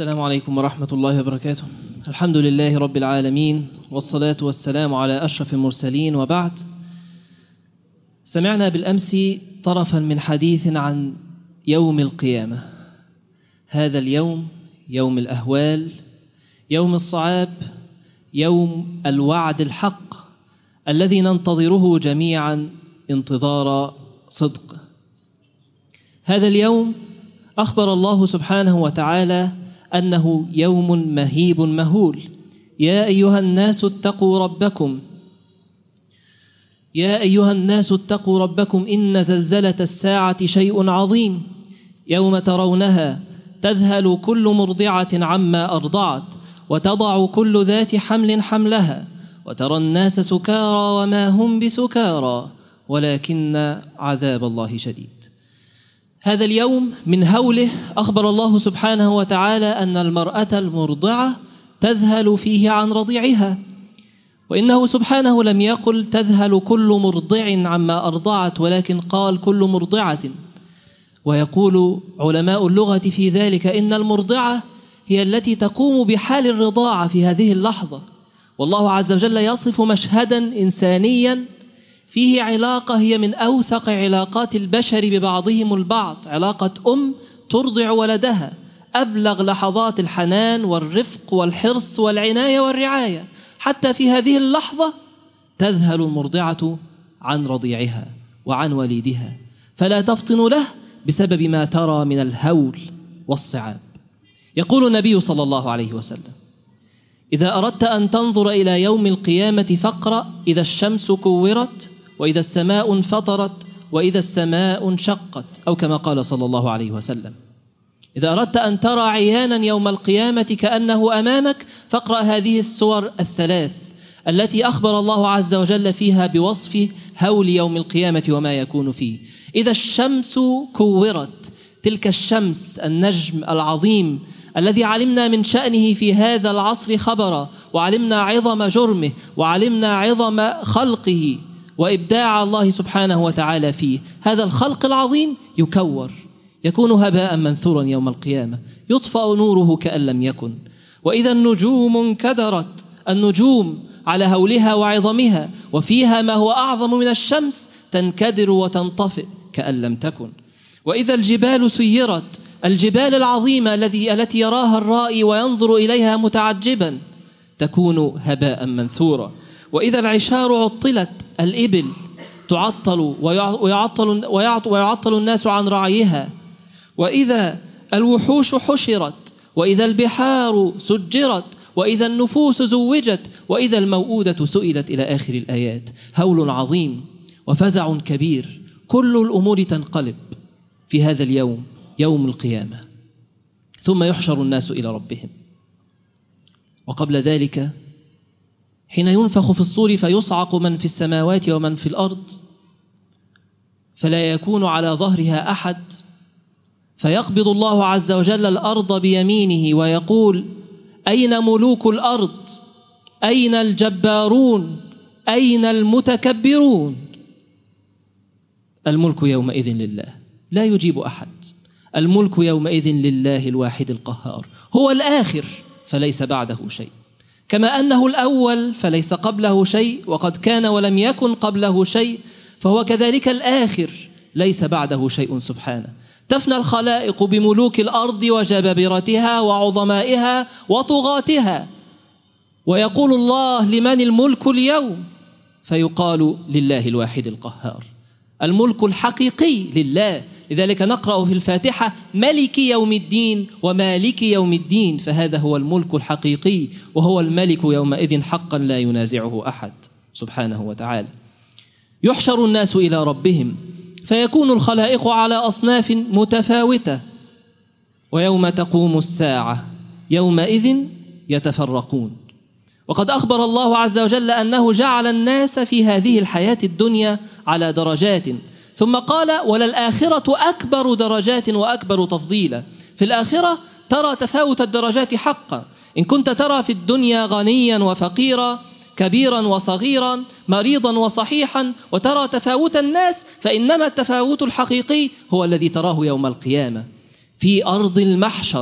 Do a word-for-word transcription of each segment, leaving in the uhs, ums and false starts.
السلام عليكم ورحمة الله وبركاته. الحمد لله رب العالمين، والصلاة والسلام على أشرف المرسلين، وبعد. سمعنا بالأمس طرفا من حديث عن يوم القيامة. هذا اليوم يوم الأهوال، يوم الصعاب، يوم الوعد الحق الذي ننتظره جميعا انتظار صدق. هذا اليوم أخبر الله سبحانه وتعالى أنه يوم مهيب مهول. يا أيها الناس اتقوا ربكم يا أيها الناس اتقوا ربكم إن زلزلة الساعة شيء عظيم، يوم ترونها تذهل كل مرضعة عما أرضعت وتضع كل ذات حمل حملها وترى الناس سكارى وما هم بسكارى ولكن عذاب الله شديد. هذا اليوم من هوله أخبر الله سبحانه وتعالى أن المرأة المرضعة تذهل فيه عن رضيعها، وإنه سبحانه لم يقل تذهل كل مرضع عما أرضعت، ولكن قال كل مرضعة. ويقول علماء اللغة في ذلك إن المرضعة هي التي تقوم بحال الرضاعة في هذه اللحظة. والله عز وجل يصف مشهدا إنسانيا فيه علاقة هي من أوثق علاقات البشر ببعضهم البعض، علاقة أم ترضع ولدها، أبلغ لحظات الحنان والرفق والحرص والعناية والرعاية. حتى في هذه اللحظة تذهل المرضعة عن رضيعها وعن وليدها، فلا تفطن له بسبب ما ترى من الهول والصعاب. يقول النبي صلى الله عليه وسلم: إذا أردت أن تنظر إلى يوم القيامة فاقرأ إذا الشمس كورت وإذا السماء انفطرت وإذا السماء انشقت، أو كما قال صلى الله عليه وسلم. إذا أردت أن ترى عيانا يوم القيامة كأنه أمامك فاقرأ هذه السور الثلاث التي أخبر الله عز وجل فيها بوصف هول يوم القيامة وما يكون فيه. إذا الشمس كورت، تلك الشمس النجم العظيم الذي علمنا من شأنه في هذا العصر خبرا، وعلمنا عظم جرمه، وعلمنا عظم خلقه وإبداع الله سبحانه وتعالى فيه. هذا الخلق العظيم يكور، يكون هباء منثورا يوم القيامة، يطفأ نوره كأن لم يكن. وإذا النجوم انكدرت، النجوم على هولها وعظمها وفيها ما هو أعظم من الشمس تنكدر وتنطفئ كأن لم تكن. وإذا الجبال سيرت، الجبال العظيمة التي التي يراها الرائي وينظر إليها متعجبا تكون هباء منثورا. وإذا العشار عطلت، الإبل تعطل ويعطل, ويعطل الناس عن رعيها. وإذا الوحوش حشرت، وإذا البحار سجرت، وإذا النفوس زوجت، وإذا الموءودة سئلت، إلى آخر الآيات. هول عظيم وفزع كبير، كل الأمور تنقلب في هذا اليوم، يوم القيامة. ثم يحشر الناس إلى ربهم. وقبل ذلك حين ينفخ في الصور فيصعق من في السماوات ومن في الأرض، فلا يكون على ظهرها أحد، فيقبض الله عز وجل الأرض بيمينه ويقول: أين ملوك الأرض؟ أين الجبارون؟ أين المتكبرون؟ الملك يومئذ لله، لا يجيب أحد. الملك يومئذ لله الواحد القهار، هو الآخر فليس بعده شيء، كما أنه الأول فليس قبله شيء، وقد كان ولم يكن قبله شيء، فهو كذلك الآخر ليس بعده شيء سبحانه. تفنى الخلائق بملوك الأرض وجبابرتها وعظمائها وطغاتها، ويقول الله: لمن الملك اليوم؟ فيقال: لله الواحد القهار. الملك الحقيقي لله، لذلك نقرأ في الفاتحة: ملك يوم الدين ومالك يوم الدين، فهذا هو الملك الحقيقي، وهو الملك يومئذ حقا لا ينازعه أحد سبحانه وتعالى. يحشر الناس إلى ربهم فيكون الخلائق على أصناف متفاوتة. ويوم تقوم الساعة يومئذ يتفرقون. وقد أخبر الله عز وجل أنه جعل الناس في هذه الحياة الدنيا على درجات، ثم قال: وللآخرة أكبر درجات وأكبر تفضيلا. في الآخرة ترى تفاوت الدرجات حقا. إن كنت ترى في الدنيا غنيا وفقيرا، كبيرا وصغيرا، مريضا وصحيحا، وترى تفاوت الناس، فإنما التفاوت الحقيقي هو الذي تراه يوم القيامة في أرض المحشر.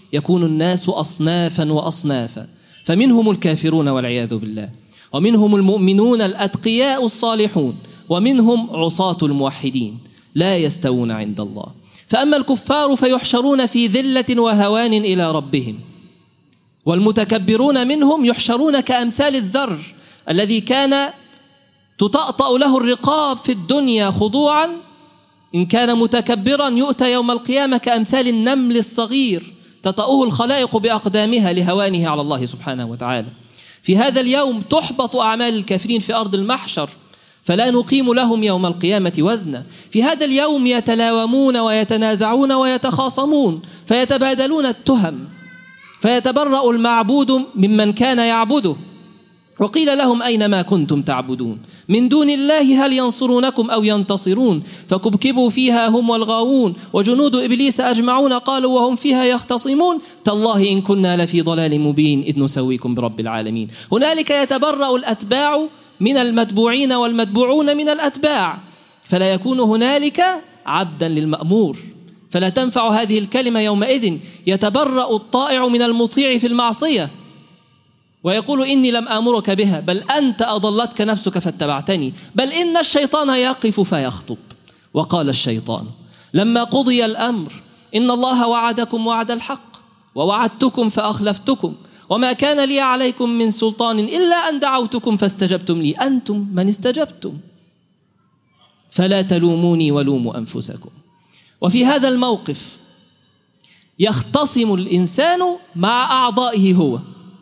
يكون الناس أصنافا وأصنافا، فمنهم الكافرون والعياذ بالله، ومنهم المؤمنون الأتقياء الصالحون، ومنهم عصاة الموحدين لا يستوون عند الله. فأما الكفار فيحشرون في ذلة وهوان إلى ربهم، والمتكبرون منهم يحشرون كأمثال الذر الذي كان تطأطأ له الرقاب في الدنيا خضوعا، إن كان متكبرا يؤتى يوم القيامة كأمثال النمل الصغير تطأه الخلائق بأقدامها لهوانه على الله سبحانه وتعالى. في هذا اليوم تحبط أعمال الكافرين في أرض المحشر، فلا نقيم لهم يوم القيامة وزنا. في هذا اليوم يتلاومون ويتنازعون ويتخاصمون، فيتبادلون التهم، فيتبرأ المعبود ممن كان يعبده. وقيل لهم أين ما كنتم تعبدون من دون الله هل ينصرونكم أو ينتصرون، فكبكبوا فيها هم والغاوون وجنود إبليس أجمعون قالوا وهم فيها يختصمون تالله إن كنا لفي ضلال مبين إذ نسويكم برب العالمين. هنالك يتبرأ الأتباع من المتبوعين والمتبوعون من الأتباع، فلا يكون هنالك عبدا للمأمور، فلا تنفع هذه الكلمة يومئذ. يتبرأ الطائع من المطيع في المعصية ويقول إني لم آمرك بها، بل أنت أضلتك نفسك فاتبعتني، بل إن الشيطان يقف فيخطب. وقال الشيطان لما قضي الأمر إن الله وعدكم وعد الحق ووعدتكم فأخلفتكم وما كان لي عليكم من سلطان إلا أن دعوتكم فاستجبتم لي أنتم من استجبتم فلا تلوموني ولوموا أنفسكم. وفي هذا الموقف يختصم الإنسان مع أعضائه هو،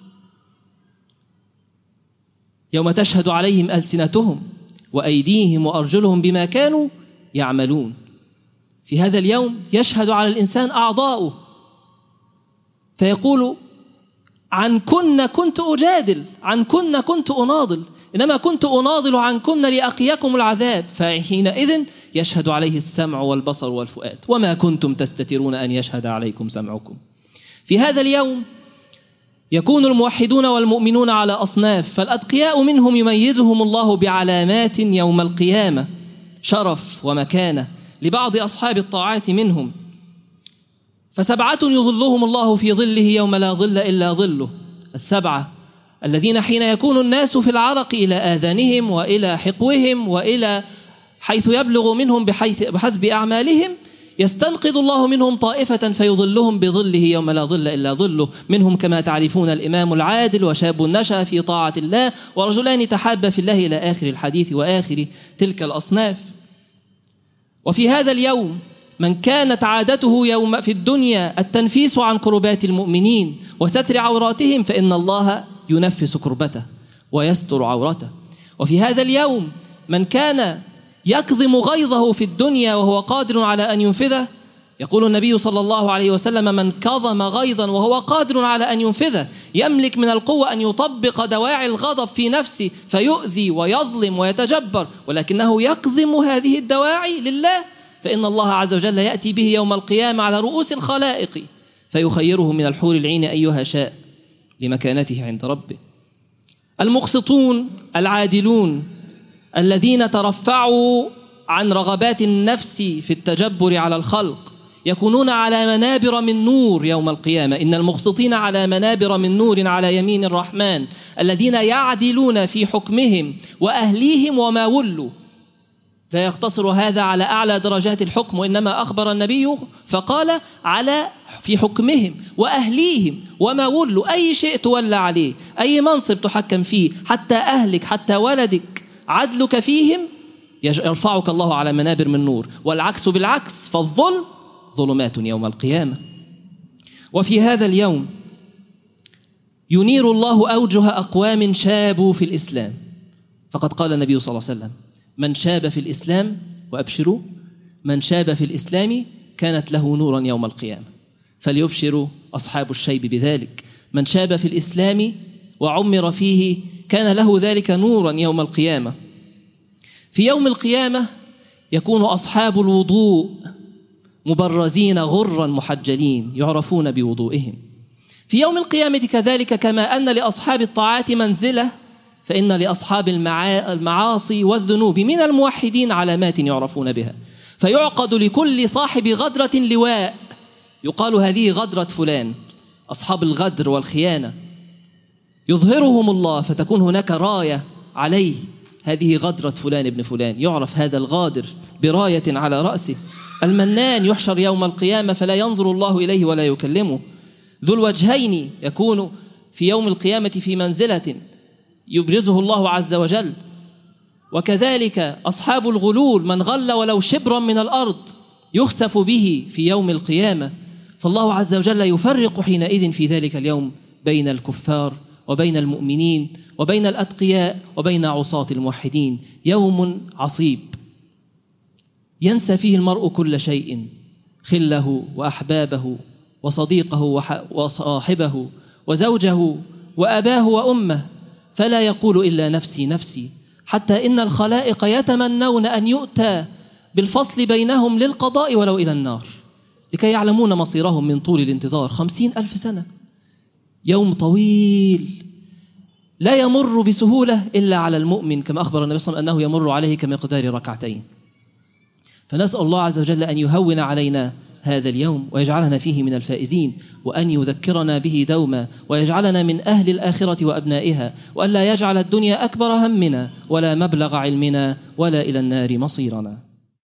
يوم تشهد عليهم ألسنتهم وأيديهم وأرجلهم بما كانوا يعملون. في هذا اليوم يشهد على الإنسان أعضاؤه، فيقول عن كن كنت أجادل، عن كن كنت أناضل، إنما كنت أناضل عن كن لأقيكم العذاب. فحينئذ يشهد عليه السمع والبصر والفؤاد وما كنتم تستترون أن يشهد عليكم سمعكم. في هذا اليوم يكون الموحدون والمؤمنون على أصناف، فالأتقياء منهم يميزهم الله بعلامات يوم القيامة شرف ومكانة لبعض أصحاب الطاعات منهم. فسبعة يظلهم الله في ظله يوم لا ظل إلا ظله، السبعة الذين حين يكون الناس في العرق إلى آذانهم وإلى حقوهم وإلى حيث يبلغ منهم بحيث بحسب أعمالهم يستنقذ الله منهم طائفة فيظلهم بظله يوم لا ظل إلا ظله. منهم كما تعرفون الإمام العادل وشاب نشأ في طاعة الله ورجلان تحابا في الله إلى آخر الحديث وآخر تلك الأصناف. وفي هذا اليوم من كانت عادته يوم في الدنيا التنفيس عن كربات المؤمنين وستر عوراتهم فإن الله ينفس كربته ويستر عورته. وفي هذا اليوم من كان يكظم غيظه في الدنيا وهو قادر على أن ينفذه، يقول النبي صلى الله عليه وسلم من كظم غيظا وهو قادر على أن ينفذه يملك من القوة أن يطبق دواعي الغضب في نفسه فيؤذي ويظلم ويتجبر، ولكنه يكظم هذه الدواعي لله، فإن الله عز وجل يأتي به يوم القيامة على رؤوس الخلائق فيخيره من الحور العين أيها شاء لمكانته عند ربه. المقسطون العادلون الذين ترفعوا عن رغبات النفس في التجبر على الخلق يكونون على منابر من نور يوم القيامة. إن المقسطين على منابر من نور على يمين الرحمن الذين يعدلون في حكمهم وأهليهم وما ولوا. لا يقتصر هذا على أعلى درجات الحكم، وإنما أخبر النبي فقال على في حكمهم وأهليهم وما ولوا، أي شيء تولى عليه، أي منصب تحكم فيه، حتى أهلك حتى ولدك عدلك فيهم يرفعك الله على منابر من نور، والعكس بالعكس، فالظلم ظلمات يوم القيامة. وفي هذا اليوم ينير الله أوجه أقوام شابوا في الإسلام، فقد قال النبي صلى الله عليه وسلم من شاب في الإسلام وأبشروا من شاب في الإسلام كانت له نورا يوم القيامة، فليبشروا أصحاب الشيب بذلك. من شاب في الإسلام وعمر فيه كان له ذلك نورا يوم القيامة. في يوم القيامة يكون أصحاب الوضوء مبرزين غرا محجلين يعرفون بوضوئهم. في يوم القيامة كذلك كما أن لأصحاب الطاعات منزلة فإن لأصحاب المعاصي والذنوب من الموحدين علامات يعرفون بها، فيعقد لكل صاحب غدرة لواء يقال هذه غدرة فلان، أصحاب الغدر والخيانة، يظهرهم الله فتكون هناك راية عليه، هذه غدرة فلان ابن فلان، يعرف هذا الغادر براية على رأسه. المنان يحشر يوم القيامة فلا ينظر الله إليه ولا يكلمه. ذو الوجهين يكون في يوم القيامة في منزلة يبرزه الله عز وجل. وكذلك أصحاب الغلول، من غل ولو شبرا من الأرض يخسف به في يوم القيامة. فالله عز وجل يفرق حينئذ في ذلك اليوم بين الكفار وبين المؤمنين وبين الأتقياء وبين عصاة الموحدين. يوم عصيب ينسى فيه المرء كل شيء، خله وأحبابه وصديقه وصاحبه وزوجه وأباه وأمه، فلا يقول إلا نفسي نفسي، حتى إن الخلائق يتمنون أن يؤتى بالفصل بينهم للقضاء ولو إلى النار، لكي يعلمون مصيرهم من طول الانتظار. خمسين ألف سنة، يوم طويل لا يمر بسهولة إلا على المؤمن، كما أخبر النبي صلى الله عليه وسلم أنه يمر عليه كمقدار ركعتين. فنسأل الله عز وجل أن يهون علينا هذا اليوم ويجعلنا فيه من الفائزين، وأن يذكرنا به دوما، ويجعلنا من أهل الآخرة وأبنائها، وأن لا يجعل الدنيا أكبر همنا ولا مبلغ علمنا ولا إلى النار مصيرنا.